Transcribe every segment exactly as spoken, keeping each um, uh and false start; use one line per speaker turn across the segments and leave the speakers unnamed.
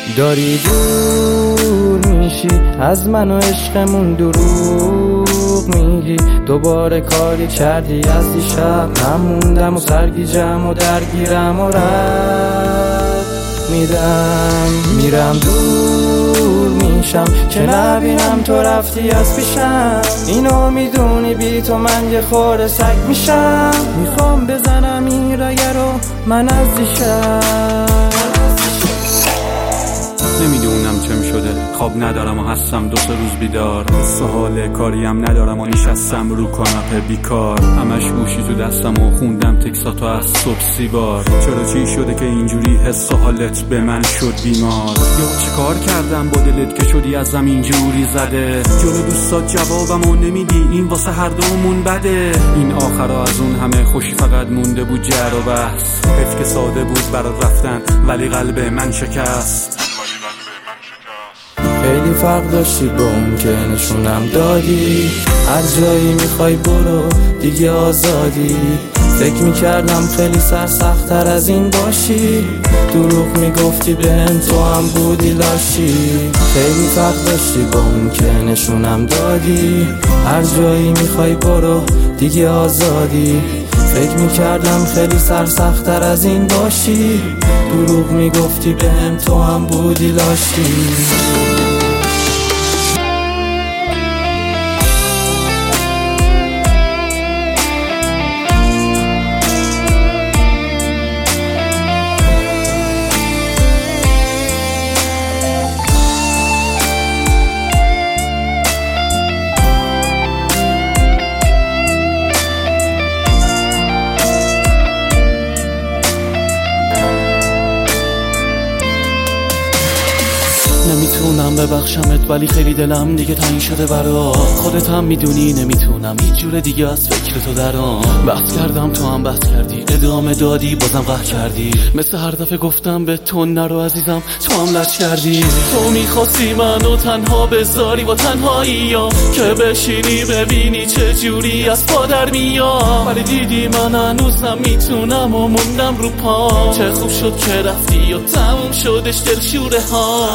داری دور میشی از من و عشقمون دروغ میگی. دوباره کاری کردی از دیشب نموندم و سرگیجم و درگیرم و رد میدم میرم دور میشم که نبینم تو رفتی از پیشم. اینو میدونی بی تو من یه خورده سگ میشم. میخوام بزنم این رگه رو من از دیشب.
نمیدونم چم شده خواب ندارم و هستم دو سه روز بیدار. سوال کاریم ندارم و نشستم رو کاناپه بیکار. همش گوشی تو دستم و خوندم تکساتو از صبح سی بار. چرا چی شده که اینجوری حس و حالت به من شد بیمار؟ یا چه کار کردم با دلت که شدی ازم اینجوری زده؟ جلو دوستات جوابمو نمیدی این واسه هر دومون بده. این آخرا از اون همه خوشی فقط مونده بود جر و بحث. حیف که ساده بود برات رفتن ولی قلب من شکست.
خیلی فرق داشتی با اون که نشونم دادی. هر جایی میخوای برو دیگه آزادی. فکر میکردم خیلی سرسخت‌تر از این باشی. دروغ میگفتی بهم تو هم بودی لاشی. خیلی فرق داشتی با اون که نشونم دادی. هر جایی میخوای برو دیگه آزادی. فکر میکردم خیلی سرسخت‌تر از این باشی. دروغ میگفتی بهم تو هم بودی لاشی.
نمیتونم ببخشمت ولی خیلی دلم دیگه تنگ شده برات. خودت هم میدونی نمیتونم هیچ جور دیگه از فکر تو درام. بحث کردم تو هم بحث کردی ادامه دادی بازم قهر کردی. مثل هر دفعه گفتم به تو نرو عزیزم تو هم لج کردی. تو میخواستی منو تنها بذاری با تنهایی ها که بشینی ببینی چه جوری از پا در میام. ولی دیدی من هنوزم میتونم و موندم رو پا. چه خوب شد که رفتی و تموم شدش دلشوره ها.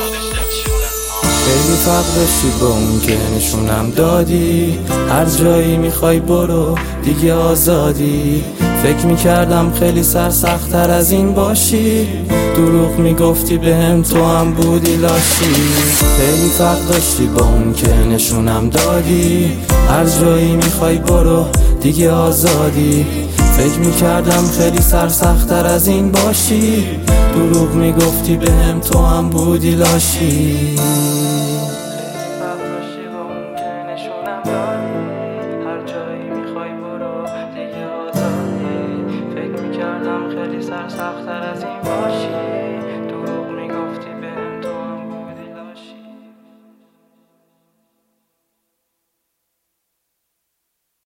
خیلی فرق داشتی با اون که نشونم دادی. هر جایی میخوای برو دیگه آزادی. فکر میکردم خیلی سرسخت‌تر از این باشی. دروغ میگفتی بهم تو هم بودی لاشی. خیلی فرق داشتی با اون که نشونم دادی. هر جایی میخوای برو دیگه آزادی. فکر میکردم خیلی سرسخت‌تر از این باشی. دروغ میگفتی بهم تو هم بودی لاشی.
هر جایی میخوای برو دیگه آزادی. فکر میکردم خیلی سرسخت‌تر از این باشی.